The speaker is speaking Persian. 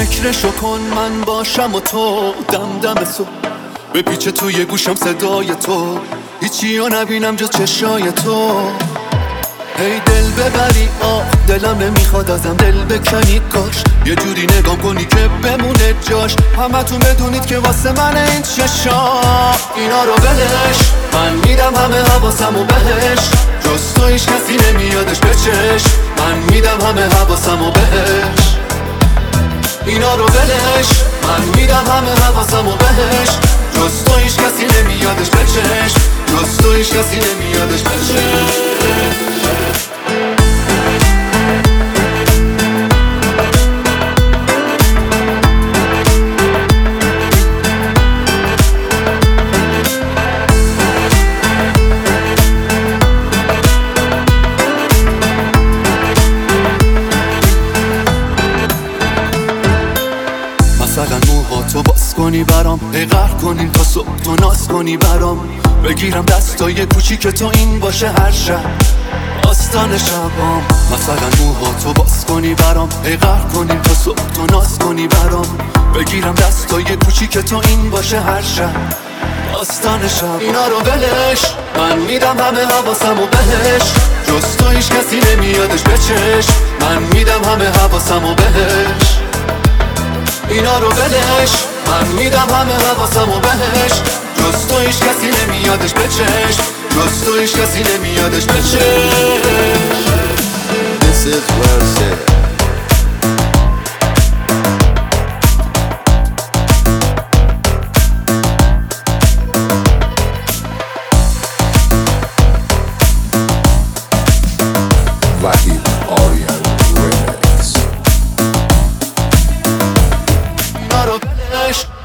فکرشو کن من باشم و تو دم دم صبح بپیچه توی گوشم صدای تو، هیچی رو نبینم جز چشای تو. هی دل ببری دلم نمیخواد ازم دل بکنی، کاش یه جوری نگام کنی که بمونه جاش. همتون بدونید که واسه من این چشا اینا رو ولش، من میدم همه حواسمو بهش، جز تو هیچ کسی نمیادش بچش. من میدم همه حواسمو بهش، اینا رو ولش، من میدم همه حواسمو بهش، جز تو هیچ کسی نمیادش بچش، جز تو هیچ کسی نمیادش بچش. مثلا موهاتو باز کنی برام، قهر کنیم تا صبح تو ناز کنی برام، بگیرم دستای کوچیک تو این باشه هر شب آستان شبام. مثلا موهاتو باز کنی برام، قهر کنیم تا صبح تو ناز کنی برام، بگیرم دستای کوچیک تو این باشه هر شب آستان شب. اینا رو ولش، من میدم همه حواسمو بهش، جز تو هیچ کسی نمیادش بچش. من میدم همه حواسمو بهش، اینا رو ولش، من میدم همه حواسمو بهش، جز تو هیچ کسی نمیادش بچش، جز تو هیچ کسی نمیادش بچش. This is well said. Wahid Aryan Remix. اینا رو ولش